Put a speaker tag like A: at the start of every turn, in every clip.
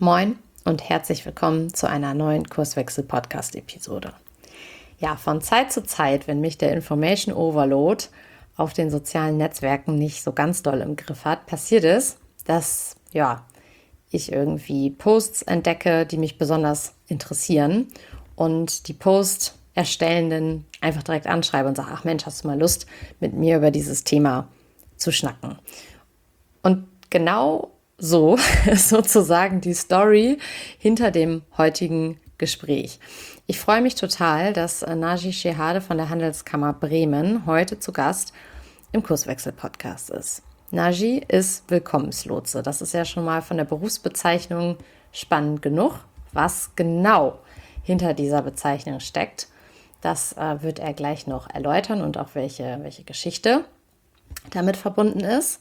A: Moin und herzlich willkommen zu einer neuen Kurswechsel-Podcast-Episode. Ja, von Zeit zu Zeit, wenn mich der Information Overload auf den sozialen Netzwerken nicht so ganz doll im Griff hat, passiert es, dass ich irgendwie Posts entdecke, die mich besonders interessieren und die Post-Erstellenden einfach direkt anschreibe und sage, ach Mensch, hast du mal Lust, mit mir über dieses Thema zu schnacken? Und genau so ist sozusagen die Story hinter dem heutigen Gespräch. Ich freue mich total, dass Naji Shehade von der Handelskammer Bremen heute zu Gast im Kurswechsel-Podcast ist. Naji ist Willkommenslotse. Das ist ja schon mal von der Berufsbezeichnung spannend genug. Was genau hinter dieser Bezeichnung steckt, das wird er gleich noch erläutern und auch welche Geschichte damit verbunden ist.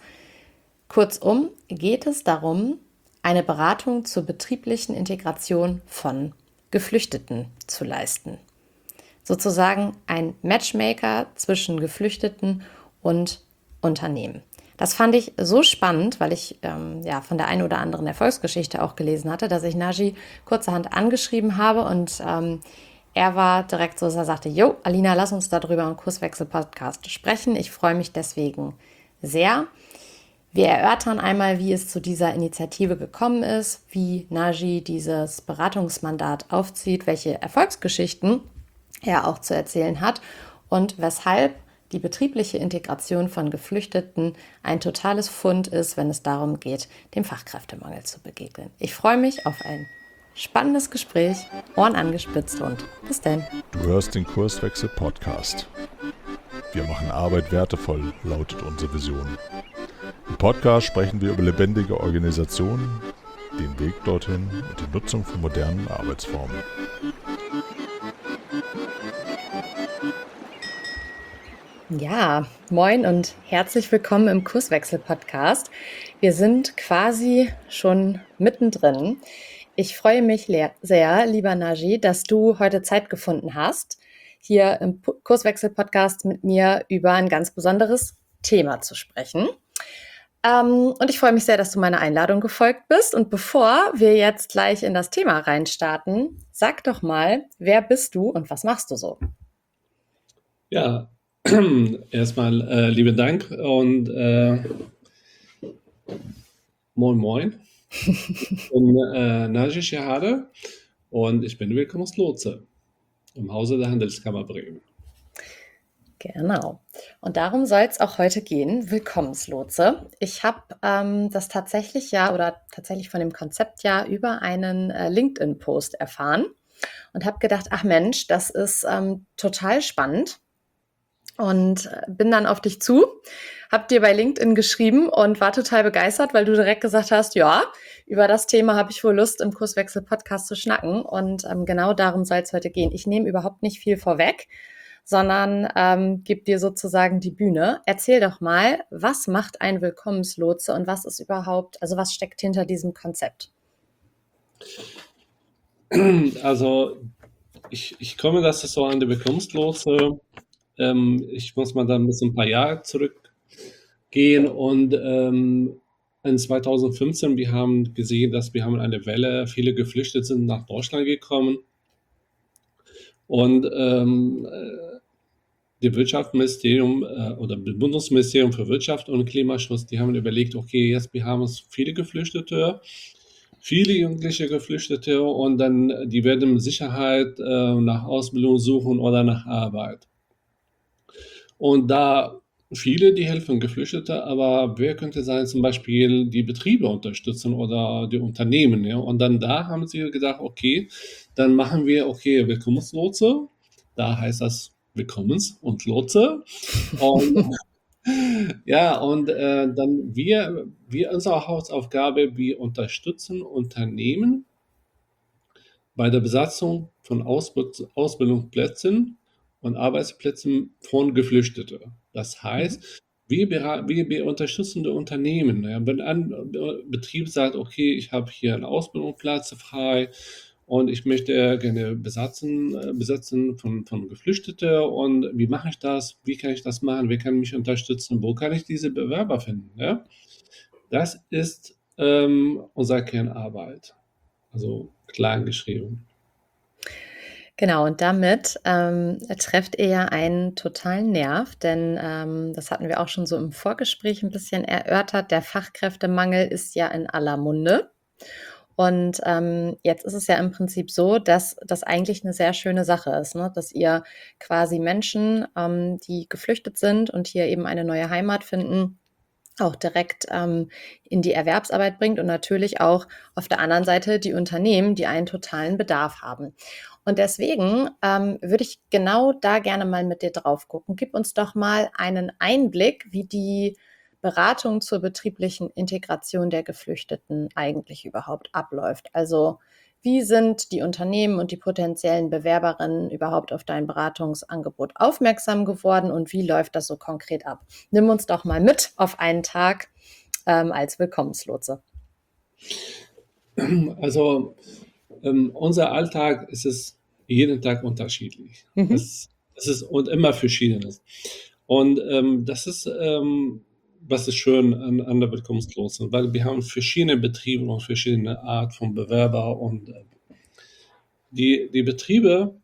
A: Kurzum geht es darum, eine Beratung zur betrieblichen Integration von Geflüchteten zu leisten. Sozusagen ein Matchmaker zwischen Geflüchteten und Unternehmen. Das fand ich so spannend, weil ich von der einen oder anderen Erfolgsgeschichte auch gelesen hatte, dass ich Naji kurzerhand angeschrieben habe und er war direkt so, dass er sagte, jo, Alina, lass uns darüber im Kurswechsel-Podcast sprechen. Ich freue mich deswegen sehr. Wir erörtern einmal, wie es zu dieser Initiative gekommen ist, wie Naji dieses Beratungsmandat aufzieht, welche Erfolgsgeschichten er auch zu erzählen hat und weshalb die betriebliche Integration von Geflüchteten ein totales Fund ist, wenn es darum geht, dem Fachkräftemangel zu begegnen. Ich freue mich auf ein spannendes Gespräch, Ohren angespitzt und bis dann.
B: Du hörst den Kurswechsel-Podcast. Wir machen Arbeit wertevoll, lautet unsere Vision. Im Podcast sprechen wir über lebendige Organisationen, den Weg dorthin und die Nutzung von modernen Arbeitsformen.
A: Ja, moin und herzlich willkommen im Kurswechsel-Podcast. Wir sind quasi schon mittendrin. Ich freue mich sehr, lieber Naji, dass du heute Zeit gefunden hast, hier im Kurswechsel-Podcast mit mir über ein ganz besonderes Thema zu sprechen. Und ich freue mich sehr, dass du meiner Einladung gefolgt bist. Und bevor wir jetzt gleich in das Thema reinstarten, sag doch mal, wer bist du und was machst du so?
C: Ja, erstmal lieben Dank und moin moin. Ich bin Naji Shehade und ich bin Willkommenslotse im Hause der Handelskammer Bremen.
A: Genau. Und darum soll es auch heute gehen, Willkommenslotse. Ich habe das tatsächlich von dem Konzept über einen LinkedIn-Post erfahren und habe gedacht, ach Mensch, das ist total spannend. Und bin dann auf dich zu, hab dir bei LinkedIn geschrieben und war total begeistert, weil du direkt gesagt hast, ja, über das Thema habe ich wohl Lust, im Kurswechsel-Podcast zu schnacken. Und genau darum soll es heute gehen. Ich nehme überhaupt nicht viel vorweg, sondern gebe dir sozusagen die Bühne. Erzähl doch mal, was macht ein Willkommenslotse und was ist überhaupt, also was steckt hinter diesem Konzept?
C: Also ich komme, das ist so an die Willkommenslotse. Ich muss mal dann bis ein paar Jahre zurückgehen und in 2015, wir haben gesehen, dass wir haben eine Welle, viele Geflüchtete sind nach Deutschland gekommen und die Wirtschaftsministerium oder das Bundesministerium für Wirtschaft und Klimaschutz, die haben überlegt, okay, jetzt wir haben es viele Geflüchtete, viele jugendliche Geflüchtete und dann die werden mit Sicherheit nach Ausbildung suchen oder nach Arbeit. Und da viele, die helfen Geflüchtete, aber wer könnte sein, zum Beispiel die Betriebe unterstützen oder die Unternehmen, ja? Und dann da haben sie gedacht, okay, dann machen wir, okay, Willkommenslotse, da heißt das Willkommens- und Lotse. Und ja, und dann unsere Hauptaufgabe, wir unterstützen Unternehmen bei der Besatzung von Ausbildungsplätzen und Arbeitsplätzen von Geflüchteten. Das heißt, wir unterstützen die Unternehmen. Ja, wenn ein Betrieb sagt, okay, ich habe hier einen Ausbildungsplatz frei und ich möchte gerne besetzen von Geflüchteten und wie mache ich das? Wie kann ich das machen? Wer kann mich unterstützen? Wo kann ich diese Bewerber finden? Ja? Das ist unsere Kernarbeit. also klein geschrieben.
A: Genau, und damit trefft ihr ja einen totalen Nerv, denn das hatten wir auch schon so im Vorgespräch ein bisschen erörtert. Der Fachkräftemangel ist ja in aller Munde. Und jetzt ist es ja im Prinzip so, dass das eigentlich eine sehr schöne Sache ist, ne? Dass ihr quasi Menschen, die geflüchtet sind und hier eben eine neue Heimat finden, auch direkt in die Erwerbsarbeit bringt und natürlich auch auf der anderen Seite die Unternehmen, die einen totalen Bedarf haben. Und deswegen würde ich genau da gerne mal mit dir drauf gucken. Gib uns doch mal einen Einblick, wie die Beratung zur betrieblichen Integration der Geflüchteten eigentlich überhaupt abläuft. Also wie sind die Unternehmen und die potenziellen Bewerberinnen überhaupt auf dein Beratungsangebot aufmerksam geworden und wie läuft das so konkret ab? Nimm uns doch mal mit auf einen Tag als Willkommenslotse.
C: Also unser Alltag ist es jeden Tag unterschiedlich. Es ist und immer Verschiedenes. Und das ist, was ist schön an der Willkommenslosen, weil wir haben verschiedene Betriebe und verschiedene Art von Bewerber und die Betriebe,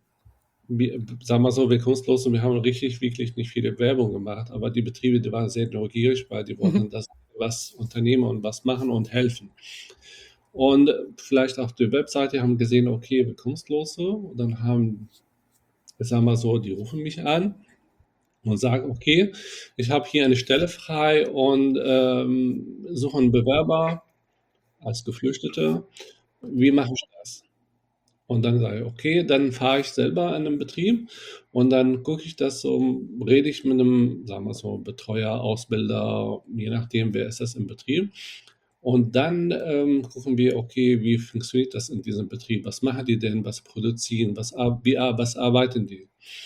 C: sagen wir so, Willkommenslosen, wir haben wirklich nicht viele Werbung gemacht, aber die Betriebe, die waren sehr neugierig, weil die wollten das was unternehmen und was machen und helfen. Und vielleicht auch die Webseite haben gesehen, okay, Willkommenslose. Und dann haben, sagen wir so, die rufen mich an und sagen, okay, ich habe hier eine Stelle frei und suche einen Bewerber als Geflüchtete. Wie mache ich das? Und dann sage ich, okay, dann fahre ich selber an den Betrieb und dann gucke ich das so, rede ich mit einem, sagen wir so, Betreuer, Ausbilder, je nachdem, wer ist das im Betrieb. Und dann gucken wir, okay, wie funktioniert das in diesem Betrieb? Was machen die denn? Was produzieren? Was arbeiten die?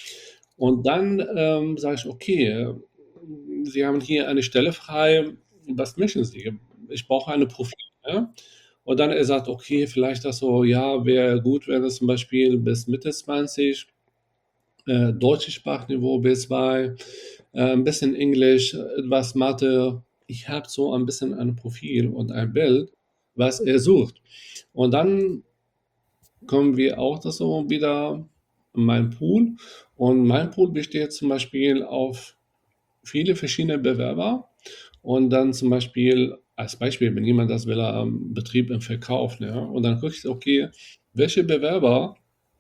C: Und dann sage ich, okay, Sie haben hier eine Stelle frei. Was möchten Sie? Ich brauche eine Profil. Ja? Und dann er sagt, okay, vielleicht das so, ja, wäre gut, wenn es zum Beispiel bis Mitte 20, deutsches Sprachniveau B2, ein bisschen Englisch, etwas Mathe. Ich habe so ein bisschen ein Profil und ein Bild, was er sucht. Und dann kommen wir auch das so wieder in meinen Pool. Und mein Pool besteht zum Beispiel auf viele verschiedene Bewerber. Und dann zum Beispiel, als Beispiel, wenn jemand das will, am Betrieb im Verkauf, ne? Und dann gucke ich, okay, welche Bewerber,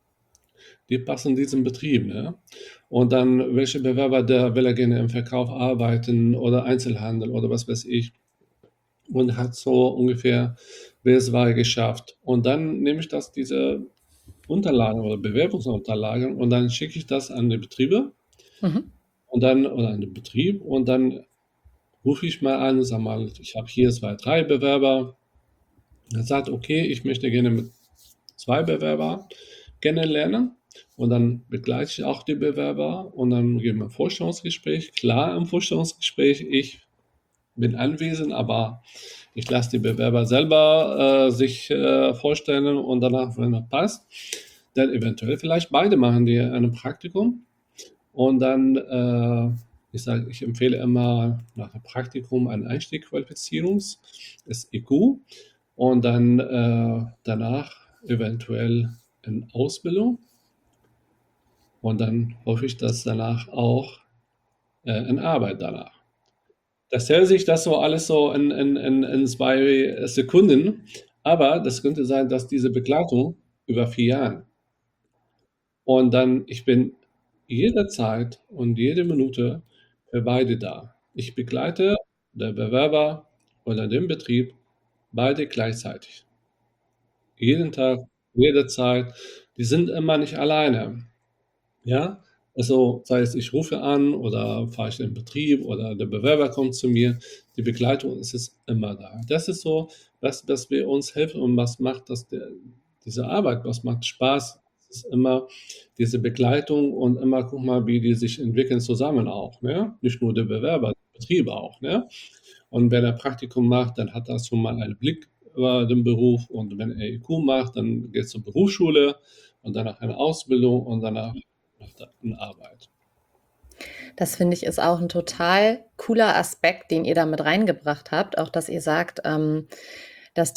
C: die passen in diesem Betrieb, ne? Und dann, welche Bewerber, der will er gerne im Verkauf arbeiten oder Einzelhandel oder was weiß ich. Und hat so ungefähr BSW geschafft. Und dann nehme ich diese Unterlagen oder Bewerbungsunterlagen und dann schicke ich das an die Betriebe und dann, oder an den Betrieb und dann rufe ich mal an, sag mal, ich habe hier 2, 3 Bewerber. Er sagt, okay, ich möchte gerne mit 2 Bewerber kennenlernen und dann begleite ich auch die Bewerber und dann geben wir ein Vorstellungsgespräch. Klar, im Vorstellungsgespräch, ich bin anwesend, aber ich lasse die Bewerber selber sich vorstellen und danach, wenn das passt, dann eventuell vielleicht beide machen die ein Praktikum und dann, ich empfehle immer nach dem Praktikum eine Einstiegsqualifizierung, das IQ, und dann danach eventuell eine Ausbildung und dann hoffe ich, dass danach auch in Arbeit danach. Das hält sich das so alles so in 2 Sekunden, aber das könnte sein, dass diese Begleitung über 4 Jahren und dann ich bin jederzeit und jede Minute für beide da. Ich begleite der Bewerber oder den Betrieb beide gleichzeitig. Jeden Tag, jederzeit. Die sind immer nicht alleine. Ja, also sei es, ich rufe an oder fahre ich in den Betrieb oder der Bewerber kommt zu mir. Die Begleitung ist es immer da. Das ist so, was wir uns helfen und was macht diese Arbeit, was macht Spaß, ist immer diese Begleitung und immer guck mal, wie die sich entwickeln zusammen auch. Ne? Nicht nur der Bewerber, der Betrieb auch. Ne? Und wenn er Praktikum macht, dann hat er schon mal einen Blick über den Beruf und wenn er IQ macht, dann geht es zur Berufsschule und danach eine Ausbildung und danach macht er eine Arbeit.
A: Das finde ich ist auch ein total cooler Aspekt, den ihr da mit reingebracht habt. Auch, dass ihr sagt, dass die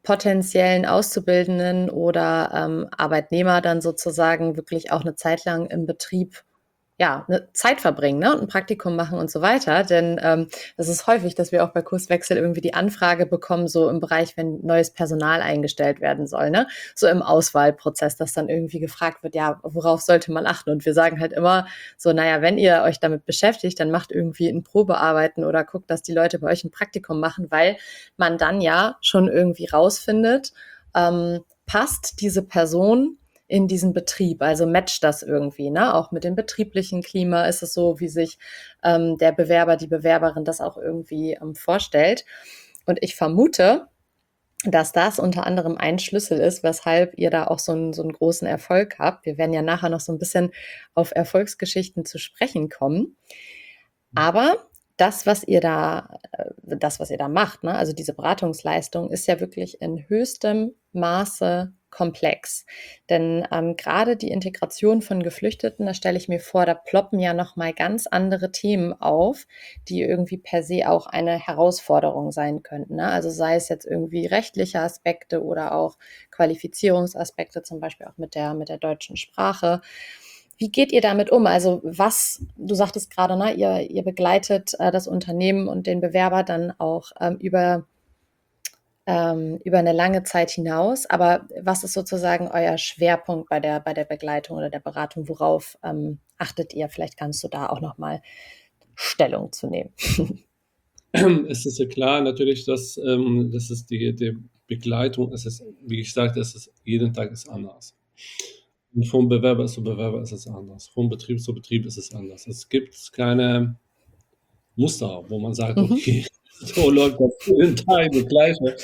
A: potenziellen Auszubildenden oder Arbeitnehmer dann sozusagen wirklich auch eine Zeit lang im Betrieb eine Zeit verbringen, ne? Und ein Praktikum machen und so weiter. Denn das ist häufig, dass wir auch bei Kurswechsel irgendwie die Anfrage bekommen, so im Bereich, wenn neues Personal eingestellt werden soll, ne? So im Auswahlprozess, dass dann irgendwie gefragt wird, ja, worauf sollte man achten? Und wir sagen halt immer so, naja, wenn ihr euch damit beschäftigt, dann macht irgendwie ein Probearbeiten oder guckt, dass die Leute bei euch ein Praktikum machen, weil man dann ja schon irgendwie rausfindet, passt diese Person in diesen Betrieb, also matcht das irgendwie, ne? Auch mit dem betrieblichen Klima ist es so, wie sich der Bewerber, die Bewerberin das auch irgendwie vorstellt. Und ich vermute, dass das unter anderem ein Schlüssel ist, weshalb ihr da auch so einen großen Erfolg habt. Wir werden ja nachher noch so ein bisschen auf Erfolgsgeschichten zu sprechen kommen. Aber das, was ihr da macht, ne, also diese Beratungsleistung, ist ja wirklich in höchstem Maße komplex. Denn gerade die Integration von Geflüchteten, da stelle ich mir vor, da ploppen ja nochmal ganz andere Themen auf, die irgendwie per se auch eine Herausforderung sein könnten. Ne? Also sei es jetzt irgendwie rechtliche Aspekte oder auch Qualifizierungsaspekte, zum Beispiel auch mit der deutschen Sprache. Wie geht ihr damit um? Also du sagtest gerade, ne, ihr begleitet das Unternehmen und den Bewerber dann auch über eine lange Zeit hinaus. Aber was ist sozusagen euer Schwerpunkt bei der Begleitung oder der Beratung? Worauf achtet ihr? Vielleicht kannst du da auch nochmal Stellung zu nehmen.
C: Es ist ja klar natürlich, dass das ist die Begleitung, es ist, wie ich sagte, jeden Tag ist anders. Und vom Bewerber zu Bewerber ist es anders. Vom Betrieb zu Betrieb ist es anders. Es gibt keine Muster, wo man sagt, okay, so läuft das jeden Tag das Gleiche.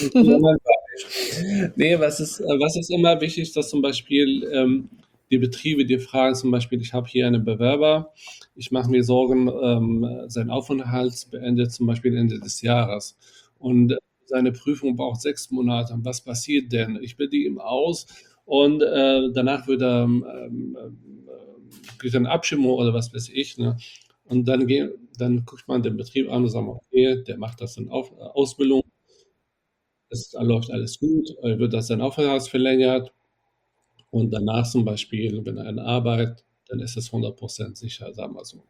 C: Nee, was ist immer wichtig, dass zum Beispiel die Betriebe, die fragen zum Beispiel, ich habe hier einen Bewerber, ich mache mir Sorgen, sein Aufenthalt beendet zum Beispiel Ende des Jahres und seine Prüfung braucht 6 Monate. Was passiert denn? Ich bilde ihm aus und danach wird er kriegt eine Abstimmung oder was weiß ich. Ne? Und dann guckt man den Betrieb an und sagt, okay, der macht das in Ausbildung, es läuft alles gut, wird das sein Aufenthalt verlängert und danach zum Beispiel, wenn er eine Arbeit, dann ist es 100% sicher, sagen wir so.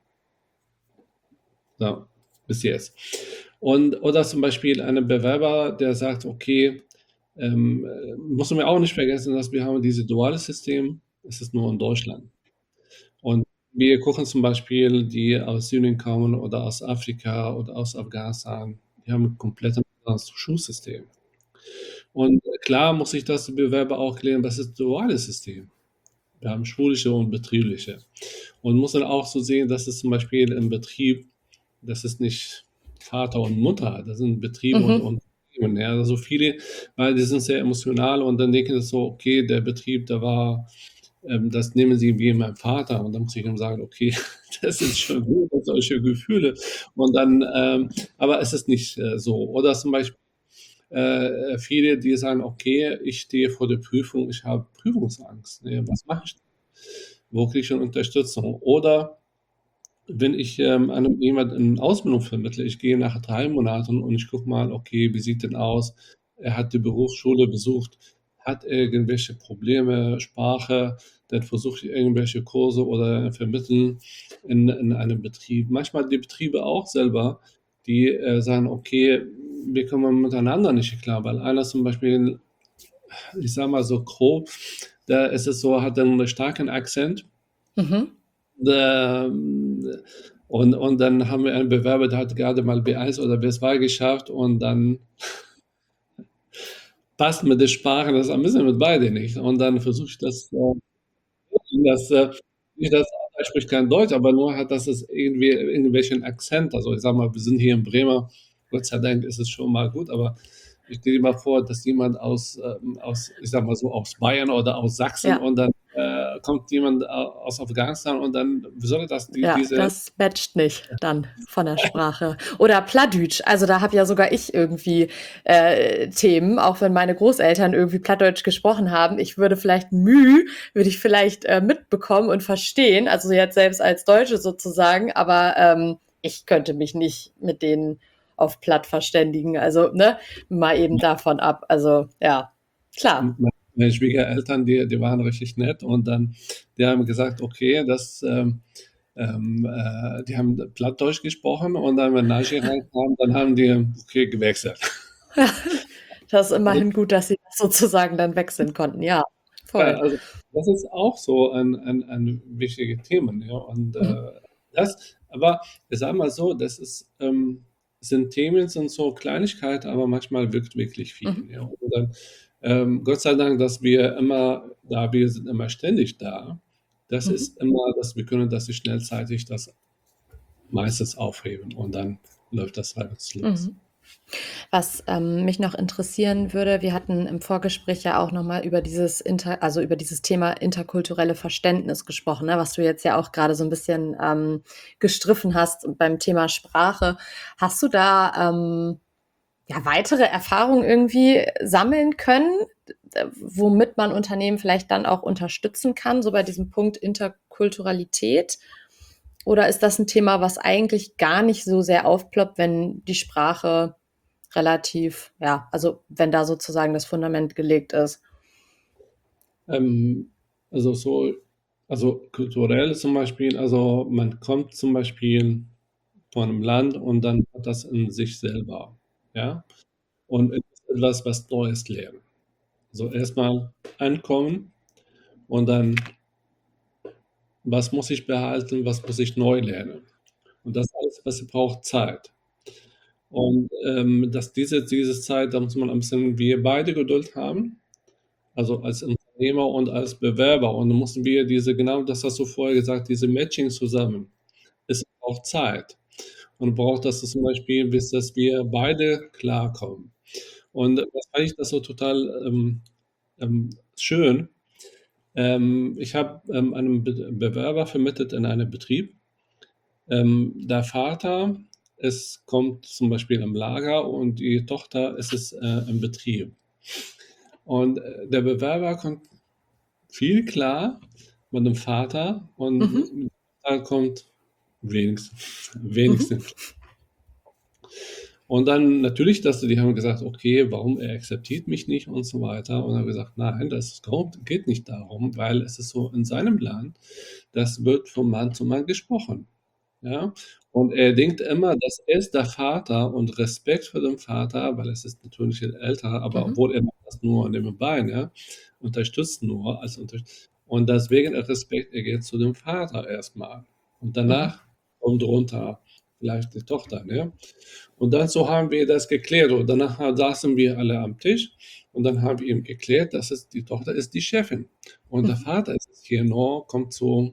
C: Ja, bis jetzt. Oder zum Beispiel einen Bewerber, der sagt, okay, muss man auch nicht vergessen, dass wir haben dieses duale System, es ist nur in Deutschland. Und wir gucken zum Beispiel, die aus Syrien kommen oder aus Afrika oder aus Afghanistan, die haben ein komplett anderes Schulsystem. Und klar muss sich das Bewerber auch klären, das ist ein duales System. Wir haben schulische und betriebliche. Und muss dann auch so sehen, dass es zum Beispiel im Betrieb, das ist nicht Vater und Mutter, das sind Betriebe und Unternehmen. Ja, also viele, weil die sind sehr emotional und dann denken sie so, okay, der Betrieb, der war, das nehmen sie wie mein Vater und dann muss ich ihm sagen, okay, das ist schon gut, solche Gefühle. Und dann, aber es ist nicht so. Oder zum Beispiel viele, die sagen, okay, ich stehe vor der Prüfung, ich habe Prüfungsangst. Ne? Was mache ich? Wo kriege ich schon Unterstützung? Oder wenn ich an jemanden in Ausbildung vermittle, ich gehe nach 3 Monaten und ich gucke mal, okay, wie sieht denn aus? Er hat die Berufsschule besucht, hat irgendwelche Probleme, Sprache, dann versuche ich irgendwelche Kurse oder vermitteln in einem Betrieb. Manchmal die Betriebe auch selber, die sagen, okay, wir kommen miteinander nicht klar, weil einer zum Beispiel, ich sage mal so grob, da ist es so, hat einen starken Akzent. Und dann haben wir einen Bewerber, der hat gerade mal B1 oder B2 geschafft und dann passt mit der Sprache das ein bisschen mit beiden nicht. Und dann versuche ich er spricht kein Deutsch, aber nur hat das irgendwie irgendwelchen Akzent. Also ich sage mal, wir sind hier in Bremen, Gott sei Dank ist es schon mal gut, aber ich stelle dir mal vor, dass jemand aus, ich sag mal so, aus Bayern oder aus Sachsen und dann kommt jemand aus Afghanistan und dann, wie soll das?
A: Das matcht nicht dann von der Sprache. Oder Plattdeutsch, also da habe ja sogar ich irgendwie Themen, auch wenn meine Großeltern irgendwie Plattdeutsch gesprochen haben. Ich würde vielleicht mitbekommen und verstehen, also jetzt selbst als Deutsche sozusagen, aber ich könnte mich nicht mit denen auf platt verständigen. Also, ne, mal eben davon ab. Also, ja, klar.
C: Meine Schwiegereltern, die waren richtig nett und dann, die haben gesagt, okay, die haben Plattdeutsch gesprochen und dann, wenn Nashi reinkam, dann haben die, okay, gewechselt.
A: Das ist
C: Also,
A: immerhin gut, dass Sie das sozusagen dann wechseln konnten. Ja,
C: ja,
A: voll.
C: also das ist auch so ein wichtiges Thema. Ja, und
A: Mhm.
C: aber ich sage mal so, sind Themen, sind so Kleinigkeiten, aber manchmal wirkt wirklich
A: Mhm.
C: viel. Ja. Und dann, Gott sei Dank, dass wir sind immer ständig da. Das
A: Mhm.
C: ist immer, dass wir können, dass wir schnellzeitig das meistens aufheben und dann läuft das reibungslos.
A: Mhm. Was mich noch interessieren würde, wir hatten im Vorgespräch ja auch nochmal über also über dieses Thema interkulturelle Verständnis gesprochen, ne, was du jetzt ja auch gerade so ein bisschen gestriffen hast beim Thema Sprache. Hast du da ja, weitere Erfahrungen irgendwie sammeln können, womit man Unternehmen vielleicht dann auch unterstützen kann, so bei diesem Punkt Interkulturalität? Oder ist das ein Thema, was eigentlich gar nicht so sehr aufploppt, wenn die Sprache relativ, ja, also wenn da sozusagen das Fundament gelegt ist?
C: Ähm, also so, also kulturell zum Beispiel, also man kommt zum Beispiel von einem Land und dann hat das in sich selber, ja, und es ist etwas, was Neues lernen. So erstmal ankommen und dann, was muss ich behalten, was muss ich neu lernen? Und das alles, was braucht Zeit. Und dass diese Zeit, da muss man ein bisschen, wir beide Geduld haben, also als Unternehmer und als Bewerber. Und dann mussten wir genau das hast du vorher gesagt, diese Matching zusammen. Es braucht Zeit. Und braucht das zum Beispiel, bis dass wir beide klarkommen. Und das fand ich das so total schön. Ich habe einen Bewerber vermittelt in einen Betrieb. Der Vater kommt zum Beispiel im Lager und die Tochter ist es im Betrieb. Und der Bewerber kommt viel klar mit dem Vater
A: Mhm.
C: und da kommt
A: Mhm.
C: wenigstens. Und dann natürlich, die haben gesagt, okay, warum er akzeptiert mich nicht und so weiter. Und er hat gesagt, nein, geht nicht darum, weil es ist so in seinem Land, das wird von Mann zu Mann gesprochen. Ja? Und er denkt immer, das ist der Vater und Respekt für den Vater, weil es ist natürlich ein älterer, aber
A: Mhm.
C: obwohl er macht das nur nebenbei, ne? Unterstützt nur und deswegen Respekt, er geht zu dem Vater erstmal. Und
A: Mhm.
C: danach kommt runter vielleicht die Tochter, ne? Und dann so haben wir das geklärt. Und danach saßen wir alle am Tisch und dann haben wir ihm geklärt, die Tochter ist die Chefin. Und der
A: Mhm.
C: Vater ist hier nur, kommt so,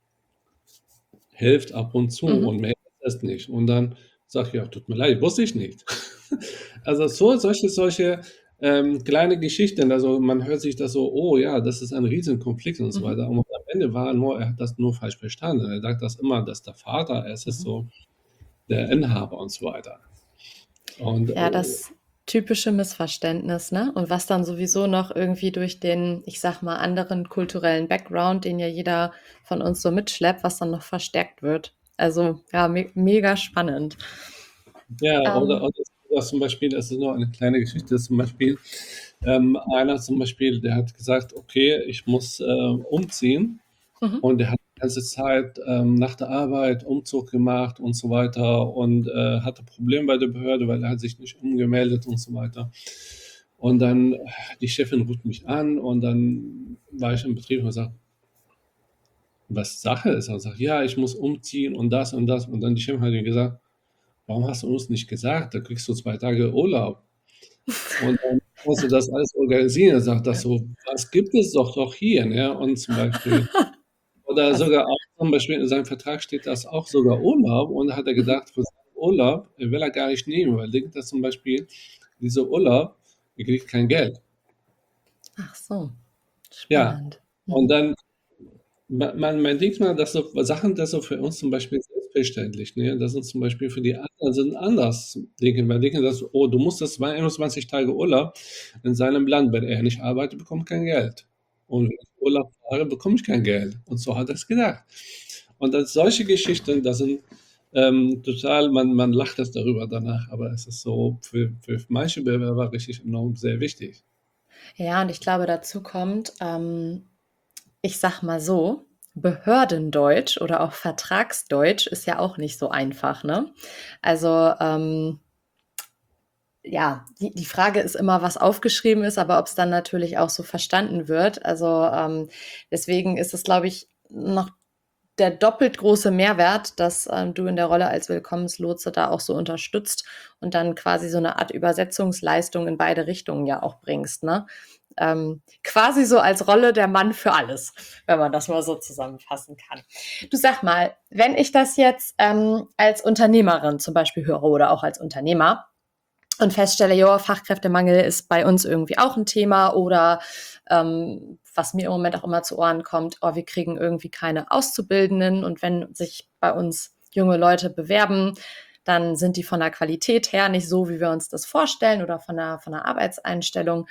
C: hilft ab und zu
A: Mhm.
C: und mehr ist es nicht. Und dann sage ich, ja, tut mir leid, wusste ich nicht. Also solche kleine Geschichten, also man hört sich das so, oh ja, das ist ein Riesenkonflikt und so
A: Mhm.
C: weiter. Und am Ende er hat das nur falsch verstanden. Er sagt das immer, dass der Vater, es ist
A: Mhm.
C: so der Inhaber und so weiter. Und
A: Ja, das typische Missverständnis, ne? Und was dann sowieso noch irgendwie durch den, ich sag mal, anderen kulturellen Background, den ja jeder von uns so mitschleppt, was dann noch verstärkt wird. Also ja, mega spannend.
C: ja,
A: Ähm,
C: oder zum Beispiel, das ist nur eine kleine Geschichte, zum Beispiel, einer zum Beispiel, der hat gesagt, okay, ich muss umziehen.
A: mhm.
C: Und er hat die ganze Zeit nach der Arbeit Umzug gemacht und so weiter und hatte Probleme bei der Behörde, weil er hat sich nicht umgemeldet und so weiter. Und dann, die Chefin ruft mich an und dann war ich im Betrieb und sage, was Sache ist. Und sagt, ja, ich muss umziehen und das und das. Und dann die Chefin hat mir gesagt, warum hast du uns nicht gesagt? Da kriegst du 2 Tage Urlaub. Und dann musst du das alles organisieren. Er sagt das so, was gibt es doch hier, ne? Und zum Beispiel oder
A: Krass.
C: sogar auch zum Beispiel in seinem Vertrag steht das auch sogar Urlaub und da hat er
A: Mhm.
C: gedacht, für seinen Urlaub will er gar nicht nehmen, weil er denkt, dass zum Beispiel dieser Urlaub, er kriegt kein Geld.
A: Ach so,
C: Ja,
A: spannend.
C: und
A: Mhm.
C: dann, man denkt mal, dass so Sachen, das so für uns zum Beispiel selbstverständlich, ne? Das sind zum Beispiel für die anderen sind anders denken, weil denken, dass, oh, du musst das 21 Tage Urlaub in seinem Land, wenn er nicht arbeitet, bekommt kein Geld. Und wenn ich Urlaub fahre, bekomme ich kein Geld. Und so hat er es gedacht. Und solche Geschichten, das sind total, man lacht das darüber danach, aber es ist so für manche Bewerber richtig enorm sehr wichtig.
A: Ja, und ich glaube, dazu kommt, ich sag mal so, Behördendeutsch oder auch Vertragsdeutsch ist ja auch nicht so einfach, ne? Also, ja, die Frage ist immer, was aufgeschrieben ist, aber ob es dann natürlich auch so verstanden wird. Also, deswegen ist es, glaube ich, noch der doppelt große Mehrwert, dass du in der Rolle als Willkommenslotse da auch so unterstützt und dann quasi so eine Art Übersetzungsleistung in beide Richtungen ja auch bringst, ne? Quasi so als Rolle der Mann für alles, wenn man das mal so zusammenfassen kann. Du, sag mal, wenn ich das jetzt als Unternehmerin zum Beispiel höre oder auch als Unternehmer und feststelle, ja, Fachkräftemangel ist bei uns irgendwie auch ein Thema oder was mir im Moment auch immer zu Ohren kommt, oh, wir kriegen irgendwie keine Auszubildenden und wenn sich bei uns junge Leute bewerben, dann sind die von der Qualität her nicht so, wie wir uns das vorstellen oder von der Arbeitseinstellung.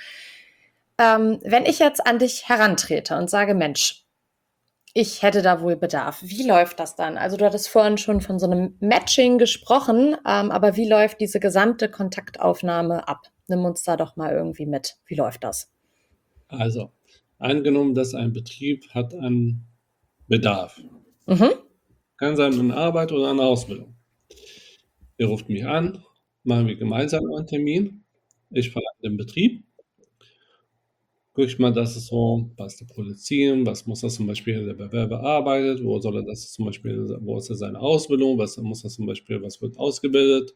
A: Wenn ich jetzt an dich herantrete und sage, Mensch, ich hätte da wohl Bedarf. Wie läuft das dann? Also du hattest vorhin schon von so einem Matching gesprochen, aber wie läuft diese gesamte Kontaktaufnahme ab? Nimm uns da doch mal irgendwie mit. Wie läuft das?
C: Also, angenommen, dass ein Betrieb hat einen Bedarf.
A: Mhm.
C: Kann sein eine Arbeit oder eine Ausbildung. Ihr ruft mich an, machen wir gemeinsam einen Termin. Ich fahre in den Betrieb, gucke ich mal, dass es so, was die produzieren, was muss das zum Beispiel der Bewerber arbeitet, wo soll er das zum Beispiel, wo ist seine Ausbildung, was muss das zum Beispiel, was wird ausgebildet.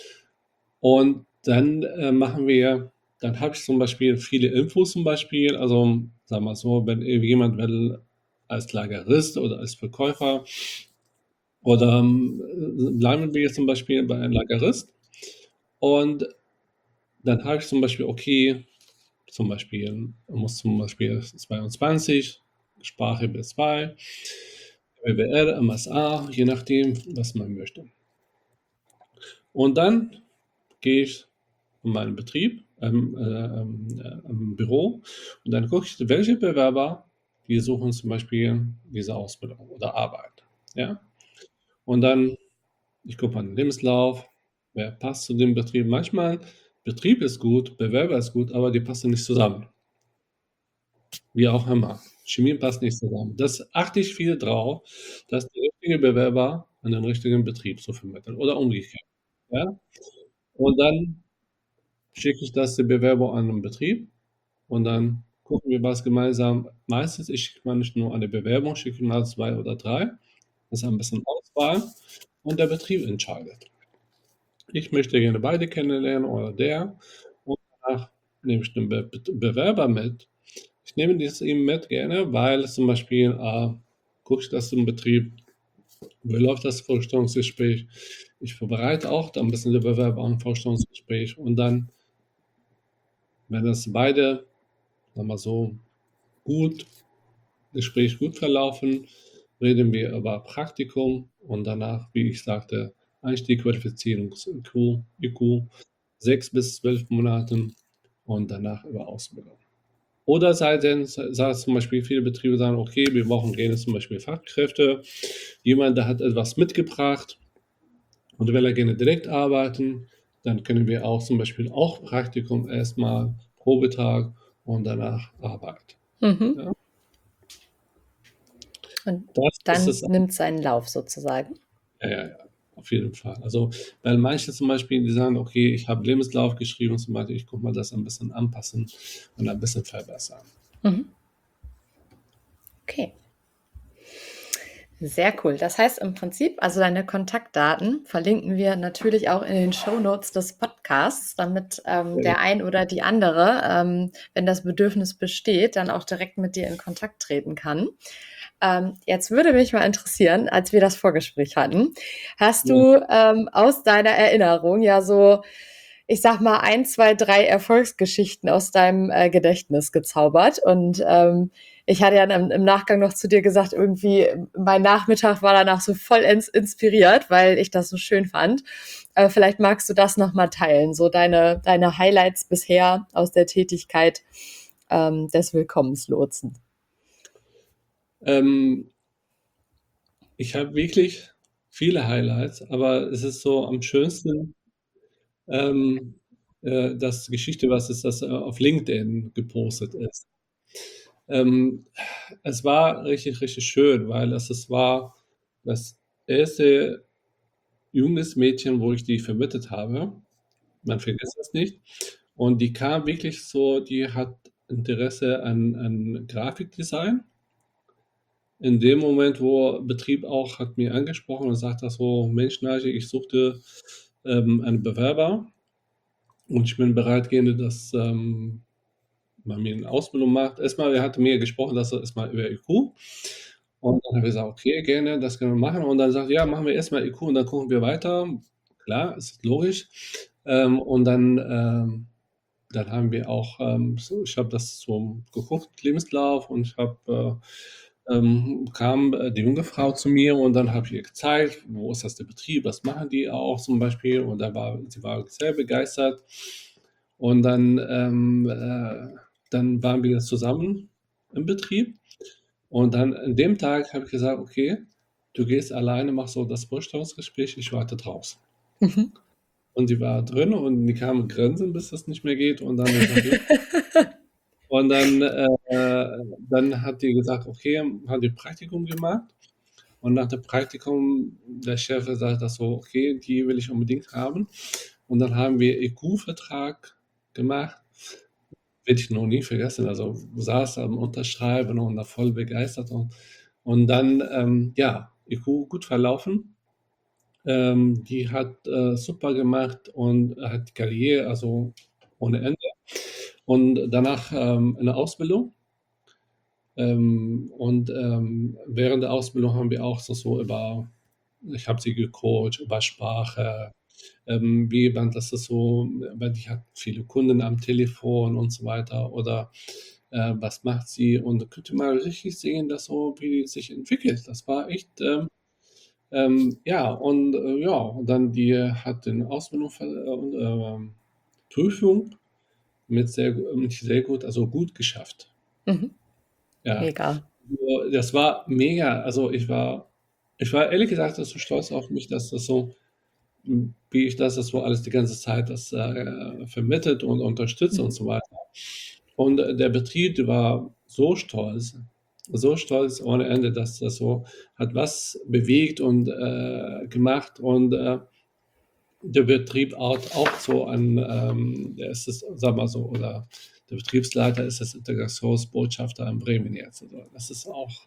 C: Und dann dann habe ich zum Beispiel viele Infos zum Beispiel, also sagen wir so, wenn jemand will als Lagerist oder als Verkäufer oder bleiben wir jetzt zum Beispiel bei einem Lagerist und dann habe ich zum Beispiel, okay, zum Beispiel, muss zum Beispiel 22, Sprache B2, BWL, MSA, je nachdem, was man möchte. Und dann gehe ich in meinen Betrieb, im Büro und dann gucke ich, welche Bewerber, die suchen zum Beispiel diese Ausbildung oder Arbeit. Ja? Und dann, ich gucke mal den Lebenslauf, wer passt zu dem Betrieb. Manchmal, Betrieb ist gut, Bewerber ist gut, aber die passen nicht zusammen. Wie auch immer. Chemie passt nicht zusammen. Das achte ich viel drauf, dass der richtige Bewerber an den richtigen Betrieb so vermittelt oder umgekehrt. Ja? Und dann schicke ich das die Bewerber an den Betrieb und dann gucken wir was gemeinsam. Meistens, ich schicke mal nicht nur eine Bewerbung, schicke mal 2 oder 3. Das ist ein bisschen Auswahl und der Betrieb entscheidet. Ich möchte gerne beide kennenlernen oder der und danach nehme ich den Bewerber mit. Ich nehme das eben mit gerne, weil zum Beispiel gucke ich das im Betrieb, wie läuft das Vorstellungsgespräch. Ich vorbereite auch dann ein bisschen den Bewerber am Vorstellungsgespräch und dann, wenn das beide, sagen wir so, Gespräch gut verlaufen, reden wir über Praktikum und danach, wie ich sagte, Einstieg, Qualifizierung, IQ, 6 bis 12 Monaten und danach über Ausbildung. Oder sagen zum Beispiel viele Betriebe sagen, okay, wir brauchen gerne zum Beispiel Fachkräfte. Jemand, der hat etwas mitgebracht und will er gerne direkt arbeiten, dann können wir auch zum Beispiel auch Praktikum erstmal, Probetag und danach Arbeit.
A: Mhm.
C: Ja,
A: Und
C: das ist
A: dann
C: es.
A: nimmt seinen Lauf sozusagen.
C: Ja, auf jeden Fall. Also, weil manche zum Beispiel, die sagen, okay, ich habe Lebenslauf geschrieben zum Beispiel, ich gucke mal das ein bisschen anpassen und ein bisschen verbessern.
A: Mhm. Okay. Sehr cool. Das heißt im Prinzip, also deine Kontaktdaten verlinken wir natürlich auch in den Shownotes des Podcasts, damit der ein oder die andere, wenn das Bedürfnis besteht, dann auch direkt mit dir in Kontakt treten kann. Jetzt würde mich mal interessieren, als wir das Vorgespräch hatten, hast du aus deiner Erinnerung ja so, ich sag mal, 1, 2, 3 Erfolgsgeschichten aus deinem Gedächtnis gezaubert und ich hatte ja im Nachgang noch zu dir gesagt, irgendwie mein Nachmittag war danach so voll inspiriert, weil ich das so schön fand. Vielleicht magst du das nochmal teilen, so deine Highlights bisher aus der Tätigkeit des Willkommenslotsen.
C: Ich habe wirklich viele Highlights, aber es ist so am schönsten, ähm, das Geschichte, was ist das auf LinkedIn gepostet ist. Ähm, Es war richtig, richtig schön, weil es war das erste junges Mädchen, wo ich die vermittelt habe. Man vergisst das nicht. Und die kam wirklich so, die hat Interesse an Grafikdesign. In dem Moment, wo Betrieb auch hat mir angesprochen und sagt das so, Mensch, Naji, ich suchte einen Bewerber und ich bin bereit, gerne, dass man mir eine Ausbildung macht. Erstmal, er hatte mir gesprochen, dass er erstmal über IQ. Und dann habe ich gesagt, okay, gerne, das können wir machen. Und dann sagt er, ja, machen wir erstmal IQ und dann gucken wir weiter. Klar, ist logisch. Und dann haben wir auch, so, ich habe das so geguckt, Lebenslauf, und kam die junge Frau zu mir und dann habe ich ihr gezeigt, wo ist das der Betrieb, was machen die auch zum Beispiel. Und sie war sehr begeistert. Und dann waren wir zusammen im Betrieb. Und dann an dem Tag habe ich gesagt, okay, du gehst alleine, machst so das Vorstellungsgespräch, ich warte draußen.
A: Mhm.
C: Und die war drin und die kam grinsen, bis das nicht mehr geht. Und dann gesagt, ja. Und dann hat die gesagt, okay, hat die Praktikum gemacht. Und nach dem Praktikum, der Chef sagt das so, okay, die will ich unbedingt haben. Und dann haben wir EQ-Vertrag gemacht. Werde ich noch nie vergessen. Also saß am Unterschreiben und da voll begeistert. Und dann, ja, EQ gut verlaufen. Die hat super gemacht und hat Karriere, also ohne Ende. Und danach eine Ausbildung. Während der Ausbildung haben wir auch so ich habe sie gecoacht über Sprache, wie man das ist so, weil die hat viele Kunden am Telefon und so weiter, oder was macht sie, und da könnt ihr mal richtig sehen, dass so, wie die sich entwickelt. Das war echt, ja, und dann die hat den Ausbildung, Prüfung nicht sehr gut, also gut geschafft.
A: Mhm.
C: Ja,
A: Mega.
C: das war mega. Also ich war ehrlich gesagt so stolz auf mich, dass das so, wie ich das so alles die ganze Zeit das vermittelt und unterstützt und
A: Mhm.
C: so weiter. Und der Betrieb war so stolz ohne Ende, dass das so hat was bewegt und gemacht. Und der Betrieb auch so der ist es, sag mal so, oder der Betriebsleiter ist das Integrationsbotschafter in Bremen jetzt. Also das ist auch,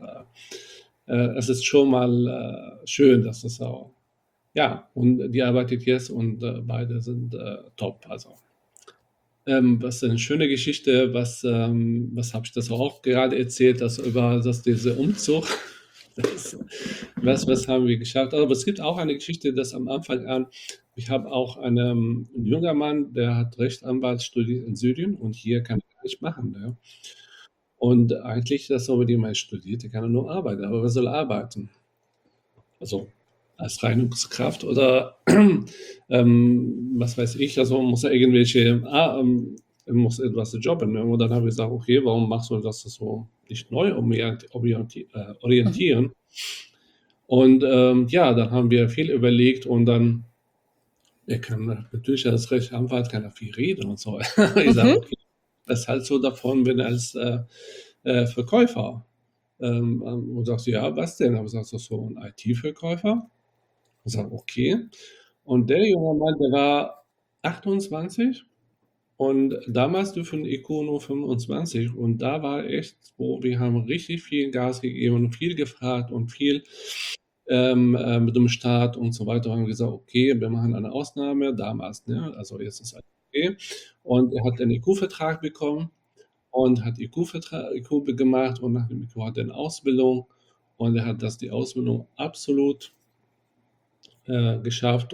C: es ist schon mal schön, dass das auch, ja, und die arbeitet jetzt und beide sind top. Also, was eine schöne Geschichte, was habe ich das auch gerade erzählt, dieser Umzug, das, was haben wir geschafft? Aber es gibt auch eine Geschichte, dass am Anfang an, ich habe auch ein junger Mann, der hat Rechtsanwalt studiert in Syrien und hier kann er gar nicht machen. Ne? Und eigentlich, das so, mit dem er studiert, der kann er nur arbeiten. Aber wer soll arbeiten? Also als Reinigungskraft oder was weiß ich, also muss er muss etwas jobben. Ne? Und dann habe ich gesagt, okay, warum machst du das so nicht neu
A: Mhm.
C: orientieren? Und ja, dann haben wir viel überlegt und dann, er kann natürlich als Rechtsanwalt kann er viel reden und so. Ich sage,
A: Mhm.
C: okay, was hältst du davon, wenn als Verkäufer? Und sagst du, ja, was denn? Aber sagst du, so ein IT-Verkäufer? Ich sage, okay. Und der junge Mann, der war 28 und damals dürfen IQ nur 25. Und da war echt, wo wir haben richtig viel Gas gegeben und viel gefragt und viel mit dem Staat und so weiter, haben gesagt, okay, wir machen eine Ausnahme damals, ne? Also jetzt ist alles okay. Und er hat einen IQ-Vertrag bekommen und hat IQ gemacht und nach dem IQ hat er eine Ausbildung und er hat die Ausbildung absolut geschafft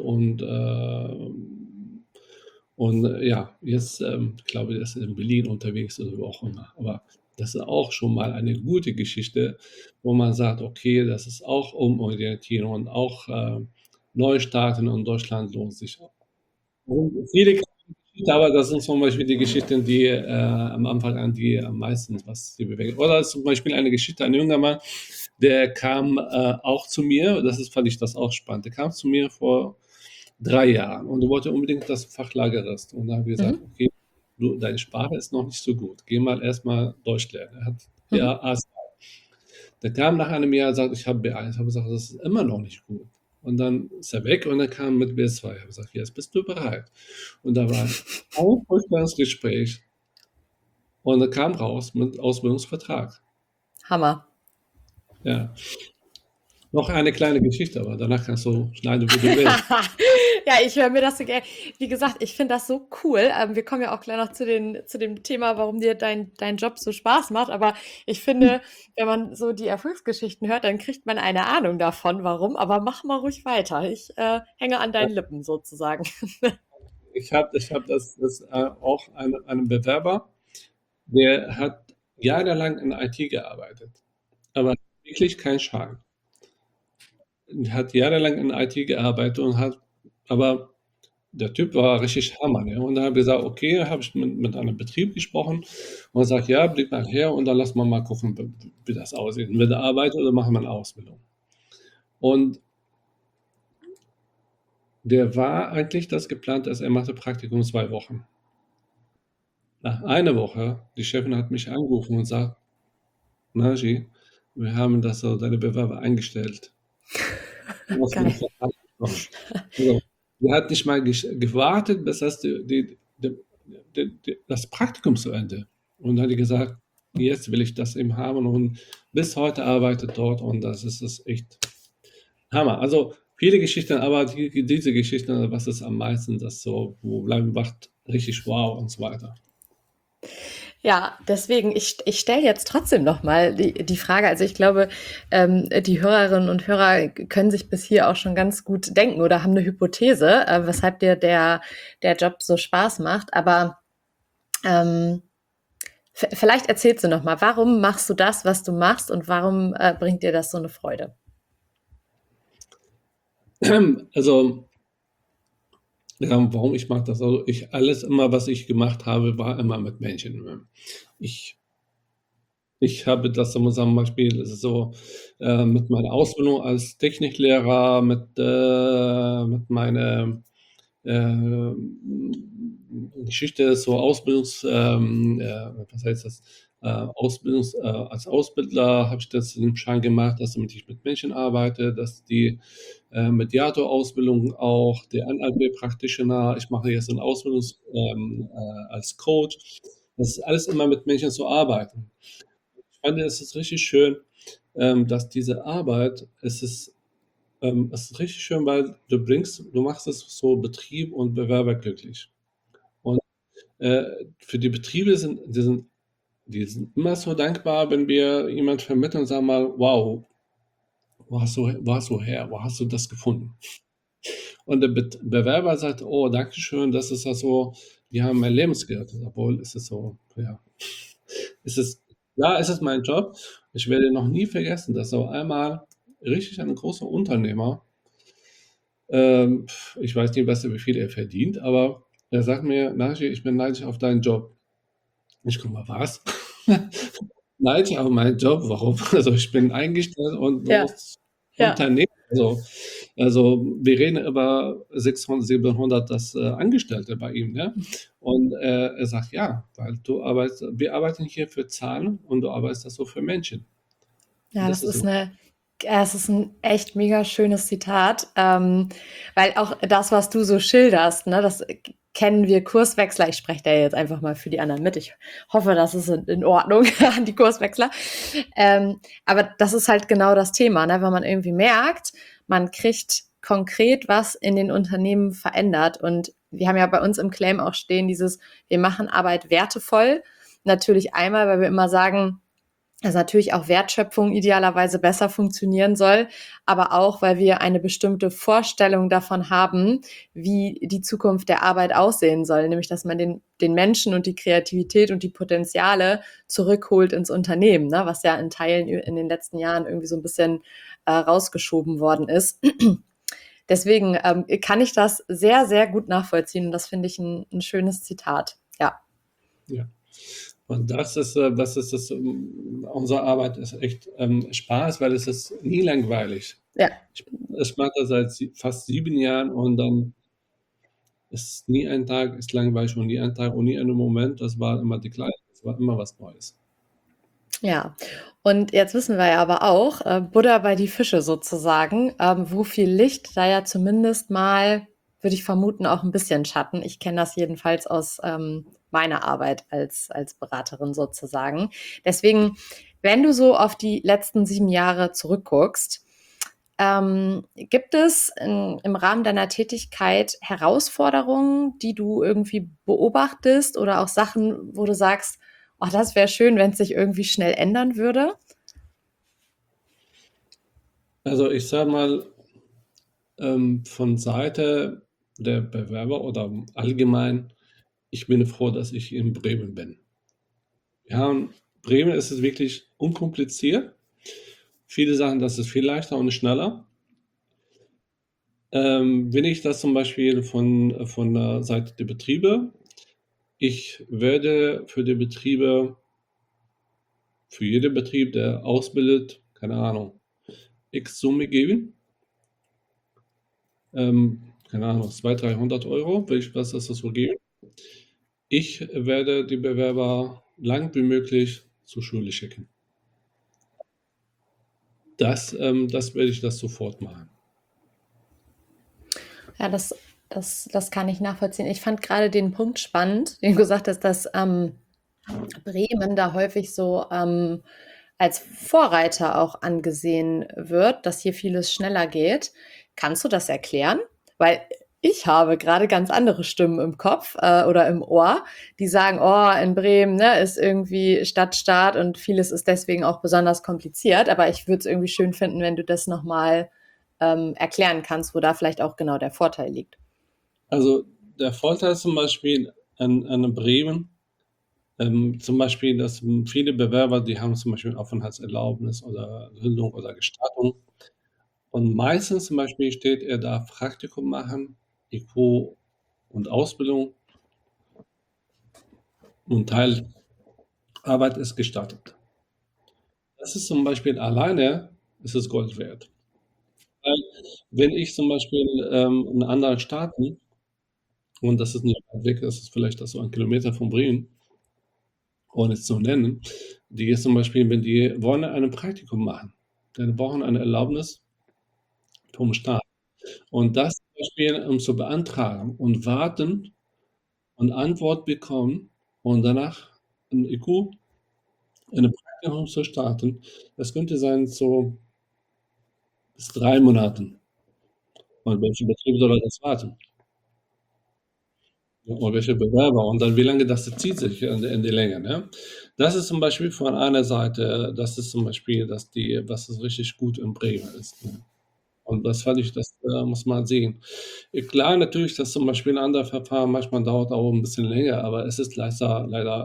C: und ja, jetzt glaube ich, er ist in Berlin unterwegs oder wo auch immer. Aber das ist auch schon mal eine gute Geschichte, wo man sagt, okay, das ist auch Umorientierung und auch Neustarten in Deutschland lohnt sich auch. Und viele Aber das sind zum Beispiel die Geschichten, die am Anfang an die am meisten was sie bewegen. Oder zum Beispiel eine Geschichte, ein junger Mann, der kam auch zu mir, fand ich das auch spannend, der kam zu mir vor 3 Jahren und wollte unbedingt das Fach Lagerist. Und da habe ich gesagt,
A: Mhm.
C: okay, deine Sprache ist noch nicht so gut, geh mal erstmal Deutsch lernen. Er hat
A: Mhm.
C: ja der kam nach einem Jahr und sagt, ich habe B1. Ich habe gesagt, das ist immer noch nicht gut. Und dann ist er weg und er kam mit B2. Ich habe gesagt, jetzt bist du bereit. Und da war ein Vorstellungsgespräch und er kam raus mit Ausbildungsvertrag.
A: Hammer.
C: Ja. Noch eine kleine Geschichte, aber danach kannst du schneiden, wie du willst.
A: Ja, ich höre mir das so gerne. Wie gesagt, ich finde das so cool. Wir kommen ja auch gleich noch zu dem Thema, warum dir dein Job so Spaß macht. Aber ich finde, wenn man so die Erfolgsgeschichten hört, dann kriegt man eine Ahnung davon, warum. Aber mach mal ruhig weiter. Ich hänge an deinen Lippen sozusagen.
C: Ich hab das auch einen Bewerber, der hat jahrelang in IT gearbeitet, aber wirklich kein Schein. Hat jahrelang in IT gearbeitet aber der Typ war richtig Hammer, ne? Und dann habe ich gesagt, okay, habe ich mit einem Betrieb gesprochen und er sagt, ja, blick mal her und dann lassen wir mal gucken, wie das aussieht. Wird er arbeiten oder machen wir eine Ausbildung? Und der war eigentlich das geplant, dass er machte Praktikum 2 Wochen. Nach einer Woche, die Chefin hat mich angerufen und sagt, Naji, wir haben das so deine Bewerber eingestellt. Du musst mit dem
A: Geil.
C: Vertrag kommen. Also, die hat nicht mal gewartet, bis das Praktikum zu Ende. Und dann hat die gesagt, jetzt will ich das eben haben und bis heute arbeitet dort und das ist echt Hammer. Also viele Geschichten, aber diese Geschichten, was ist am meisten, das so, wo bleiben wacht, richtig wow und so weiter.
A: Ja, deswegen, ich stelle jetzt trotzdem noch mal die Frage. Also ich glaube, die Hörerinnen und Hörer können sich bis hier auch schon ganz gut denken oder haben eine Hypothese, weshalb dir der Job so Spaß macht. Aber ähm, vielleicht erzählst du noch mal, warum machst du das, was du machst und warum bringt dir das so eine Freude?
C: Also, ja, warum ich mache das? Also alles immer, was ich gemacht habe, war immer mit Menschen. Ich Ich habe das zum Beispiel, das ist so, mit meiner Ausbildung als Techniklehrer, mit meiner Geschichte, so was heißt das? Als Ausbilder habe ich das den Schein gemacht, dass damit ich mit Menschen arbeite, dass die Mediator-Ausbildung auch, der NLP-Practitioner, ich mache jetzt eine Ausbildung als Coach. Das ist alles immer mit Menschen zu arbeiten. Ich fand, es ist richtig schön, dass diese Arbeit, es ist richtig schön, weil du machst es so Betrieb und Bewerber glücklich. Und äh, für die Betriebe die sind immer so dankbar, wenn wir jemand vermitteln und sagen mal, wow, wo hast du her? Wo hast du das gefunden? Und der Bewerber sagt, oh, danke schön, das ist ja so, die haben mein Leben gerettet. Obwohl, es ist so, ja, es ist, ja, es ist mein Job. Ich werde noch nie vergessen, dass so einmal richtig ein großer Unternehmer, ich weiß nicht, wie viel er verdient, aber er sagt mir, Naji, ich bin neidisch auf deinen Job. Ich guck mal, was? Neidisch auf meinen Job? Warum? Also ich bin eingestellt und du
A: Ja,
C: musst
A: ja.
C: Unternehmen, also wir reden über 600, 700 Angestellte bei ihm, ne? Und er sagt, ja, weil wir arbeiten hier für Zahlen und du arbeitest das so für Menschen. Und
A: Ja,
C: das
A: das
C: ist
A: ist
C: so.
A: eine, es ist ein echt mega schönes Zitat, weil auch das, was du so schilderst, ne, das kennen wir Kurswechsler. Ich spreche da jetzt einfach mal für die anderen mit. Ich hoffe, das ist in Ordnung an die Kurswechsler. Aber das ist halt genau das Thema, ne, weil man irgendwie merkt, man kriegt konkret was in den Unternehmen verändert. Und wir haben ja bei uns im Claim auch stehen, wir machen Arbeit wertevoll. Natürlich einmal, weil wir immer sagen, dass natürlich auch Wertschöpfung idealerweise besser funktionieren soll, aber auch, weil wir eine bestimmte Vorstellung davon haben, wie die Zukunft der Arbeit aussehen soll, nämlich dass man den Menschen und die Kreativität und die Potenziale zurückholt ins Unternehmen, ne, was ja in Teilen in den letzten Jahren irgendwie so ein bisschen rausgeschoben worden ist. Deswegen kann ich das sehr, sehr gut nachvollziehen. Und das finde ich ein schönes Zitat. Ja.
C: Ja. Und das ist das, unsere Arbeit ist echt Spaß, weil es ist nie langweilig.
A: Ja.
C: Ich mache das seit fast 7 Jahren und dann ist nie ein Tag ist langweilig und nie ein Tag und nie ein Moment. Das war immer die gleiche. Es war immer was Neues.
A: Ja, und jetzt wissen wir ja aber auch, Buddha bei die Fische sozusagen, wo viel Licht, da ja zumindest mal, würde ich vermuten, auch ein bisschen Schatten. Ich kenne das jedenfalls aus meiner Arbeit als Beraterin sozusagen. Deswegen, wenn du so auf die letzten 7 Jahre zurückguckst, gibt es im Rahmen deiner Tätigkeit Herausforderungen, die du irgendwie beobachtest oder auch Sachen, wo du sagst, oh, das wäre schön, wenn es sich irgendwie schnell ändern würde?
C: Also ich sage mal, von Seite der Bewerber oder allgemein, ich bin froh, dass ich in Bremen bin. Ja, in Bremen ist es wirklich unkompliziert. Viele sagen, das ist viel leichter und schneller. Wenn ich das zum Beispiel von der Seite der Betriebe, ich werde für die Betriebe, für jeden Betrieb, der ausbildet, keine Ahnung, X Summe geben. Keine Ahnung, 200, 300 Euro, was ist das so geben? Ich werde die Bewerber lang wie möglich zur Schule schicken. Das werde ich das sofort machen.
A: Ja, das kann ich nachvollziehen. Ich fand gerade den Punkt spannend, den du gesagt hast, dass Bremen da häufig so als Vorreiter auch angesehen wird, dass hier vieles schneller geht. Kannst du das erklären? Weil ich habe gerade ganz andere Stimmen im Kopf oder im Ohr, die sagen, oh, in Bremen ne, ist irgendwie Stadt und vieles ist deswegen auch besonders kompliziert. Aber ich würde es irgendwie schön finden, wenn du das nochmal erklären kannst, wo da vielleicht auch genau der Vorteil liegt.
C: Also der Vorteil zum Beispiel an Bremen, zum Beispiel, dass viele Bewerber, die haben zum Beispiel Aufenthaltserlaubnis oder Gründung oder Gestattung. Und meistens zum Beispiel steht, er darf Praktikum machen, IQ und Ausbildung und Teilarbeit ist gestattet. Das ist zum Beispiel alleine, ist es Gold wert. Weil wenn ich zum Beispiel in anderen Staaten, und das ist nicht weit weg, das ist vielleicht so 1 Kilometer von Bremen, ohne es zu nennen, die jetzt zum Beispiel, wenn die wollen ein Praktikum machen, dann brauchen eine Erlaubnis vom Staat. Und das zum Beispiel, um zu beantragen und warten und Antwort bekommen und danach ein IQ, eine Praktikum zu starten, das könnte sein so bis 3 Monaten. Und welche Betrieb soll das warten? Und welche Bewerber? Und dann wie lange das zieht sich in die Länge, ne? Das ist zum Beispiel von einer Seite, das ist zum Beispiel, was ist richtig gut in Bremen ist, ne? Und das fand ich, das muss man sehen. Klar, natürlich, dass zum Beispiel ein anderes Verfahren manchmal dauert auch ein bisschen länger, aber es ist leider,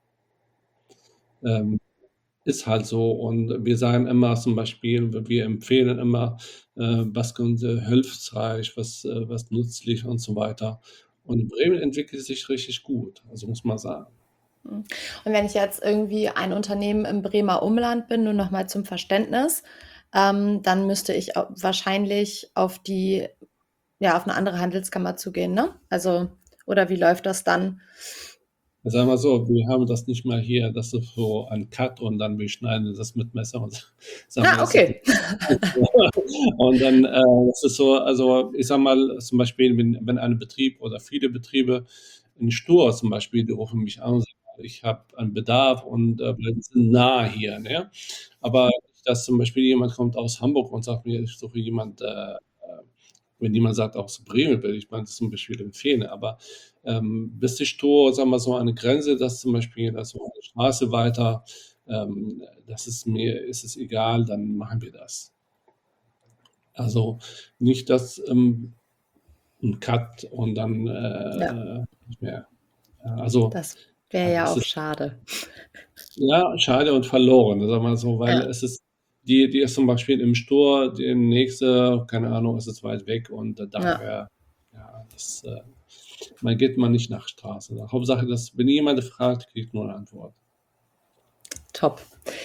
C: ist halt so. Und wir sagen immer zum Beispiel, wir empfehlen immer, was könnte hilfreich, was nützlich und so weiter. Und Bremen entwickelt sich richtig gut, also muss man sagen.
A: Und wenn ich jetzt irgendwie ein Unternehmen im Bremer Umland bin, nur noch mal zum Verständnis, dann müsste ich wahrscheinlich auf eine andere Handelskammer zugehen, ne? Also, oder wie läuft das dann?
C: Sagen wir so, wir haben das nicht mal hier, das ist so ein Cut und dann wir schneiden das mit Messer und sagen wir, das ist
A: Okay.
C: und dann, das ist so, also ich sage mal, zum Beispiel, wenn ein Betrieb oder viele Betriebe in Stur zum Beispiel, die rufen mich an und sagen, ich habe einen Bedarf und wir sind nah hier, ne? Aber dass zum Beispiel jemand kommt aus Hamburg und sagt mir, ich suche jemand, wenn jemand sagt, aus Bremen will ich meine, das zum Beispiel empfehlen, aber bis die Stur, sagen wir so, eine Grenze, dass zum Beispiel, dass so eine Straße weiter, ist es egal, dann machen wir das. Also nicht, dass ein Cut und dann nicht mehr. Also
A: Das wäre ja
C: es
A: auch
C: ist
A: schade.
C: ja schade und verloren, sagen wir so, weil
A: Ja.
C: es ist die ist zum Beispiel im Store, die nächste, keine Ahnung, ist es weit weg und daher, man geht mal nicht nach Straße. Hauptsache, dass, wenn jemand fragt, kriegt nur eine Antwort.
A: Top.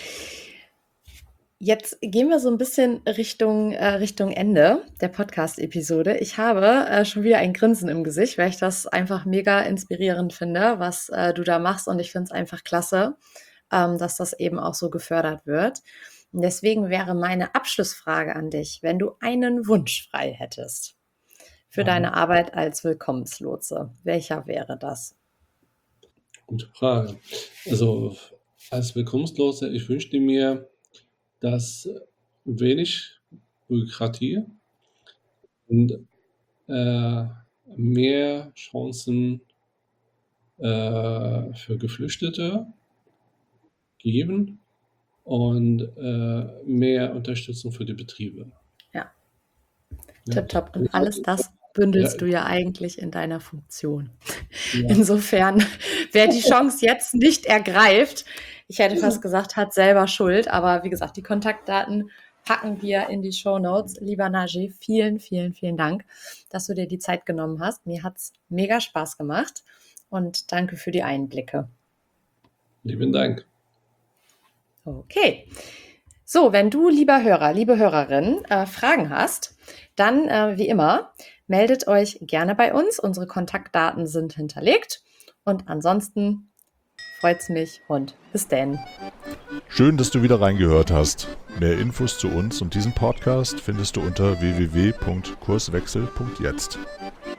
A: Jetzt gehen wir so ein bisschen Richtung Ende der Podcast-Episode. Ich habe schon wieder ein Grinsen im Gesicht, weil ich das einfach mega inspirierend finde, was du da machst. Und ich finde es einfach klasse, dass das eben auch so gefördert wird. Und deswegen wäre meine Abschlussfrage an dich, wenn du einen Wunsch frei hättest für deine Arbeit als Willkommenslotse, welcher wäre das?
C: Gute Frage. Also als Willkommenslotse, ich wünschte mir, dass wenig Bürokratie und mehr Chancen für Geflüchtete geben und mehr Unterstützung für die Betriebe.
A: Ja, tipptopp. Und alles das bündelst du ja eigentlich in deiner Funktion. Ja. Insofern, wer die Chance jetzt nicht ergreift, ich hätte fast gesagt, hat selber Schuld. Aber wie gesagt, die Kontaktdaten packen wir in die Shownotes. Lieber Naji, vielen, vielen, vielen Dank, dass du dir die Zeit genommen hast. Mir hat es mega Spaß gemacht und danke für die Einblicke.
C: Lieben Dank.
A: Okay. So, wenn du, lieber Hörer, liebe Hörerin, Fragen hast, dann wie immer, meldet euch gerne bei uns. Unsere Kontaktdaten sind hinterlegt. Und ansonsten freut es mich und bis dann.
B: Schön, dass du wieder reingehört hast. Mehr Infos zu uns und diesem Podcast findest du unter www.kurswechsel.jetzt.